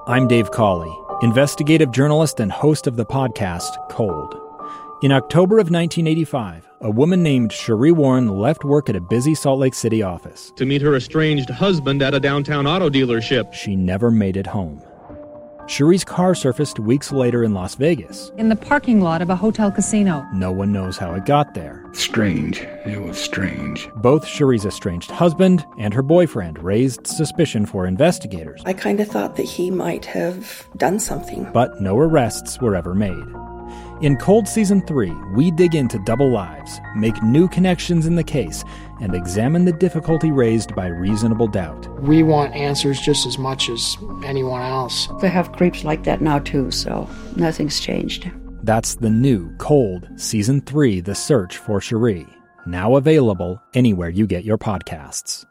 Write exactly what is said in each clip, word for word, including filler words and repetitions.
I'm Dave Cawley, investigative journalist and host of the podcast Cold. In October of nineteen eighty-five, a woman named Sheree Warren left work at a busy Salt Lake City office to meet her estranged husband at a downtown auto dealership. She never made it home. Sheree's car surfaced weeks later in Las Vegas. In the parking lot of a hotel casino. No one knows how it got there. Strange. It was strange. Both Sheree's estranged husband and her boyfriend raised suspicion for investigators. I kind of thought that he might have done something. But no arrests were ever made. In Cold Season three, we dig into double lives, make new connections in the case, and examine the difficulty raised by reasonable doubt. We want answers just as much as anyone else. They have creeps like that now too, so nothing's changed. That's the new Cold Season three, The Search for Sheree, now available anywhere you get your podcasts.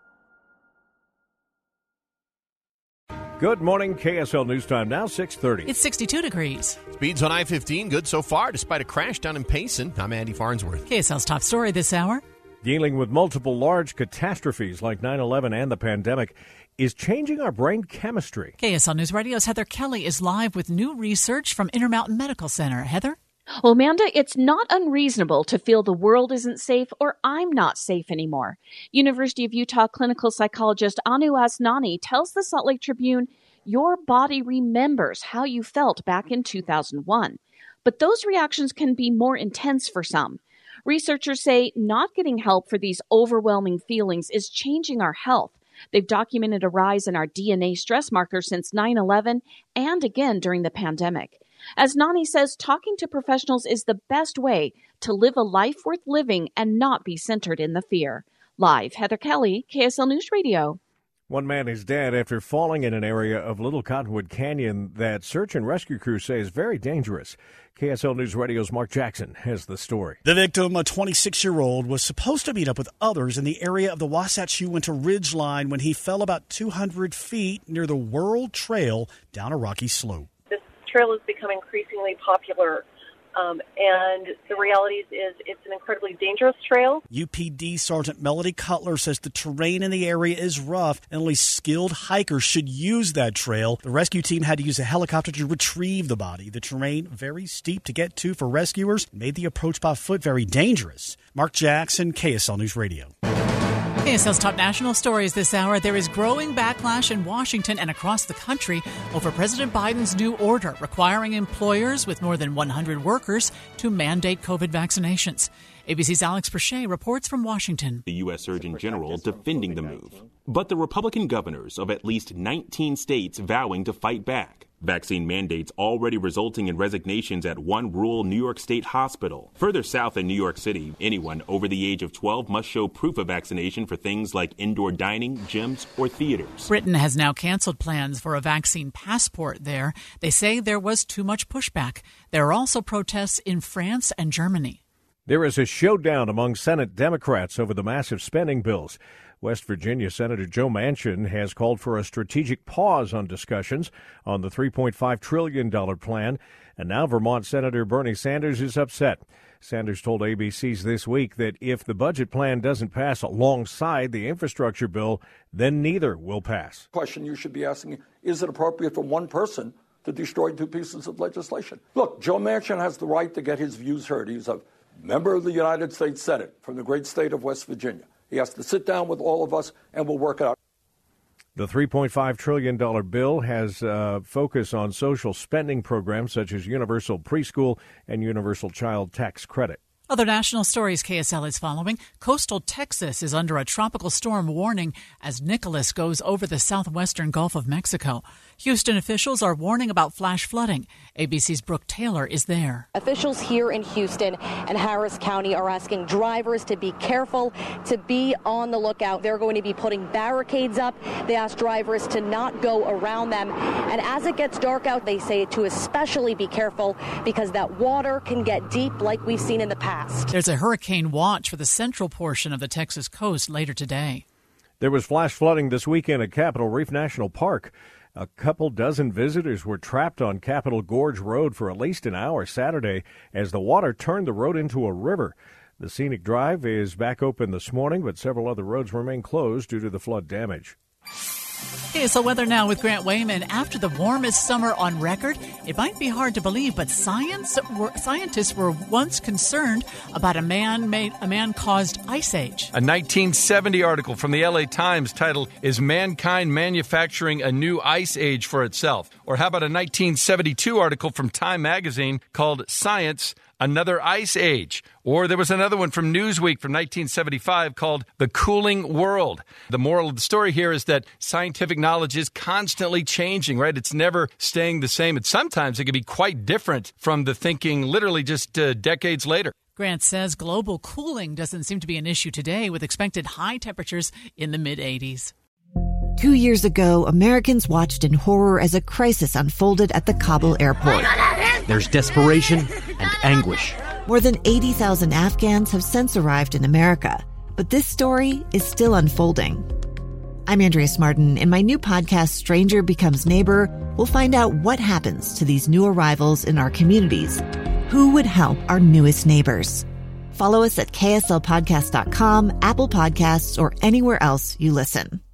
Good morning, K S L News Time now, six thirty. It's sixty-two degrees. Speeds on I fifteen, good so far, despite a crash down in Payson. I'm Andy Farnsworth. K S L's top story this hour. Dealing with multiple large catastrophes like nine eleven and the pandemic is changing our brain chemistry. K S L News Radio's Heather Kelly is live with new research from Intermountain Medical Center. Heather? Well, Amanda, it's not unreasonable to feel the world isn't safe or I'm not safe anymore. University of Utah clinical psychologist Anu Asnani tells the Salt Lake Tribune, your body remembers how you felt back in two thousand one. But those reactions can be more intense for some. Researchers say not getting help for these overwhelming feelings is changing our health. They've documented a rise in our D N A stress markers since nine eleven and again during the pandemic. As Nani says, talking to professionals is the best way to live a life worth living and not be centered in the fear. Live, Heather Kelly, K S L News Radio. One man is dead after falling in an area of Little Cottonwood Canyon that search and rescue crews say is very dangerous. K S L News Radio's Mark Jackson has the story. The victim, a twenty-six-year-old, was supposed to meet up with others in the area of the Wasatch Uinta Ridge Line when he fell about two hundred feet near the World Trail down a rocky slope. This trail has become increasingly popular. Um, and the reality is it's an incredibly dangerous trail. U P D Sergeant Melody Cutler says the terrain in the area is rough and only skilled hikers should use that trail. The rescue team had to use a helicopter to retrieve the body. The terrain very steep to get to for rescuers made the approach by foot very dangerous. Mark Jackson, K S L News Radio. K S L's top national stories this hour. There is growing backlash in Washington and across the country over President Biden's new order requiring employers with more than one hundred workers to mandate COVID vaccinations. A B C's Alex Perche reports from Washington. The U S Surgeon General defending the move, but the Republican governors of at least nineteen states vowing to fight back. Vaccine mandates already resulting in resignations at one rural New York State hospital. Further south in New York City, anyone over the age of twelve must show proof of vaccination for things like indoor dining, gyms, or theaters. Britain has now canceled plans for a vaccine passport there. They say there was too much pushback. There are also protests in France and Germany. There is a showdown among Senate Democrats over the massive spending bills. West Virginia Senator Joe Manchin has called for a strategic pause on discussions on the three point five trillion dollars plan, and now Vermont Senator Bernie Sanders is upset. Sanders told A B C's This Week that if the budget plan doesn't pass alongside the infrastructure bill, then neither will pass. The question you should be asking, is it appropriate for one person to destroy two pieces of legislation? Look, Joe Manchin has the right to get his views heard. He's a member of the United States Senate from the great state of West Virginia. He has to sit down with all of us, and we'll work it out. The three point five trillion dollars bill has a focus on social spending programs such as universal preschool and universal child tax credit. Other national stories K S L is following. Coastal Texas is under a tropical storm warning as Nicholas goes over the southwestern Gulf of Mexico. Houston officials are warning about flash flooding. A B C's Brooke Taylor is there. Officials here in Houston and Harris County are asking drivers to be careful, to be on the lookout. They're going to be putting barricades up. They ask drivers to not go around them. And as it gets dark out, they say to especially be careful because that water can get deep like we've seen in the past. There's a hurricane watch for the central portion of the Texas coast later today. There was flash flooding this weekend at Capitol Reef National Park. A couple dozen visitors were trapped on Capitol Gorge Road for at least an hour Saturday as the water turned the road into a river. The scenic drive is back open this morning, but several other roads remain closed due to the flood damage. Okay, so weather now with Grant Wayman. After the warmest summer on record, it might be hard to believe, but science were, scientists were once concerned about a man-made, a man-caused ice age. A nineteen seventy article from the L A Times titled, "Is Mankind Manufacturing a New Ice Age for Itself?" Or how about a nineteen seventy-two article from Time magazine called "Science, Another Ice Age?" Or there was another one from Newsweek from nineteen seventy-five called "The Cooling World." The moral of the story here is that scientific knowledge is constantly changing, right? It's never staying the same. And sometimes it can be quite different from the thinking literally just uh, decades later. Grant says global cooling doesn't seem to be an issue today, with expected high temperatures in the mid-eighties. Two years ago, Americans watched in horror as a crisis unfolded at the Kabul airport. There's desperation and anguish. More than eighty thousand Afghans have since arrived in America, but this story is still unfolding. I'm Andrea Smartin. In my new podcast, Stranger Becomes Neighbor, we'll find out what happens to these new arrivals in our communities. Who would help our newest neighbors? Follow us at K S L podcast dot com, Apple Podcasts, or anywhere else you listen.